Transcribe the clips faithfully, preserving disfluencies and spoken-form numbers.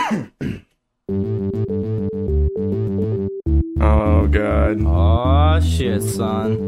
Oh, God. Oh, shit, son.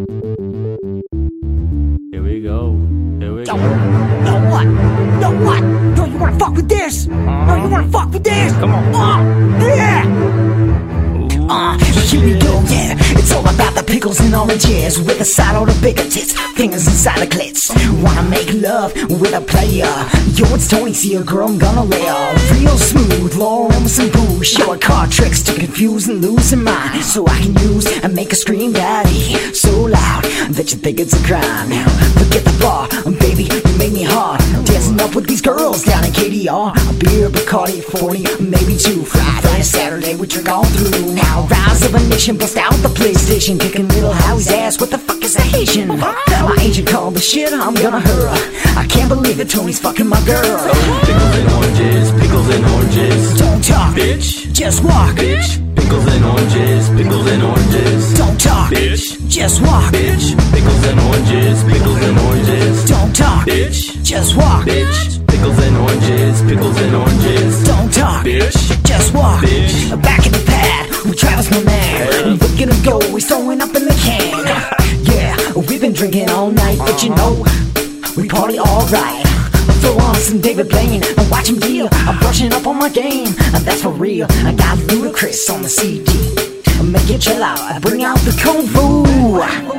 Here we go. Here we Yo, go. yo, what? Yo, what? Yo, you wanna fuck with this? Uh-huh. Yo, you wanna fuck with this? Come on. Uh, yeah! Uh, here we go, yeah. It's all about the pickles and oranges with a side on the bigger tits, fingers inside the clits. Wanna make love with a player? Yo, it's Tony, see a girl, I'm gonna lay her real smooth, Lauren with some booze, showing card tricks to confuse and lose her mind, so I can use and make her scream daddy so loud that you think it's a crime. Now forget the bar, baby, you make me hard. Dancing up with these girls down in K D R. A beer, Bacardi, forty, maybe two. Friday, Saturday, we drink all through. Now rise of a nation, bust out the PlayStation, kicking little Howie's ass. What the fuck is a Haitian? My agent called the shit, I'm gonna her. I can't believe it, Tony's fucking my girl. Pickles and oranges, pickles and oranges. Don't talk, Bitch, just walk. bitch. Pickles and oranges, pickles and oranges. Don't talk, Bitch, just walk. bitch. Pickles and oranges, pickles and oranges. Don't talk, Bitch, just walk. bitch. Pickles and oranges, pickles and oranges. Don't talk, Bitch, just walk. bitch. Back in the pad with Travis, my man. Look at him go, he's throwing up in the can. Yeah, we've been drinking all night, but you know, we party alright. Throw on some David Blaine and watch him deal. I'm brushing up on my game, and that's for real. I got Ludacris on the C D. Make it chill out, bring out the kung fu.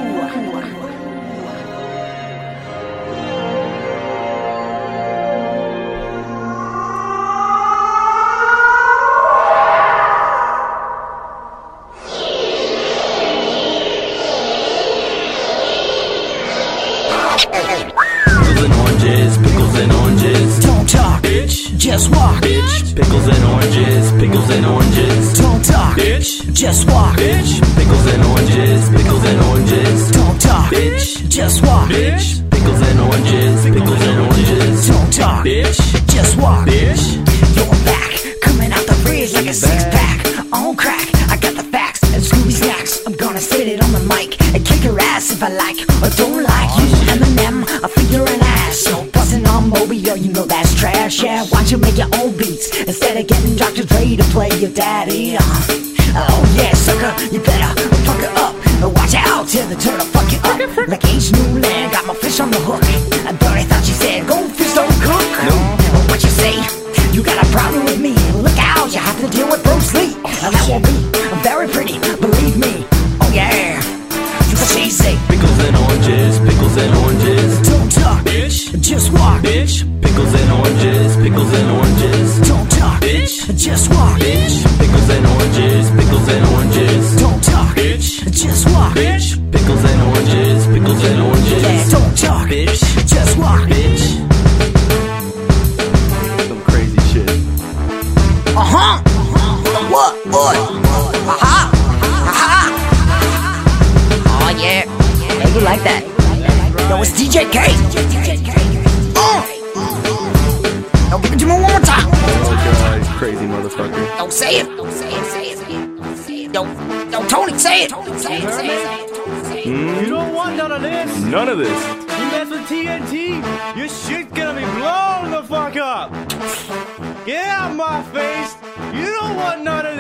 Pickles and oranges, pickles and oranges. Don't talk, Bitch, just walk. bitch. Pickles and oranges, pickles and oranges. Don't talk, Bitch, just walk. bitch. Pickles and oranges, pickles and oranges. Don't talk, Bitch, just walk. bitch. Pickles and oranges, pickles and oranges. Don't talk, Bitch, just walk. bitch. Yo, I'm back, coming out the fridge like a six pack. On crack, I got the facts and Scooby snacks. I'm gonna spit it on the mic and kick her ass if I like or don't like you. Eminem, I figure an ass. So bustin' on Moby, yo, you know that's trash. Yeah, why don't you make your own beats instead of getting Doctor Dre to play your daddy? Uh, oh yeah, sucker, you better fuck her up. Watch out till the turtle fuck you up. Like H. Newland, got my fish on the hook. I thought I thought you said goldfish don't cook. What you say? You got a problem with me? Look out, you have to deal with Bruce Lee. And that will be very pretty, believe me. Oh yeah, what she say? Pickles and oranges, pickles and oranges. Don't talk, Bitch, just walk. bitch. Pickles and oranges, pickles and oranges. Don't talk, Bitch, just walk. bitch. Pickles and oranges, pickles and oranges. Don't talk, Bitch, just walk. bitch. Pickles and oranges, pickles and Yeah, oranges. don't talk, Bitch, just walk. bitch. Some crazy shit. Uh-huh. What? What? Aha. Aha. Oh, yeah. Yeah, you like that. Yo, it's D J K. Uh. Yo, give it to me one more time. Oh, God. Crazy motherfucker. Don't say it. Don't say it. Say it. Say it. Yo, yo, Tony, say it. Say it. Say it. You don't want none of this. None of this. You mess with T N T, your shit's gonna be blown the fuck up. Get out my face. You don't want none of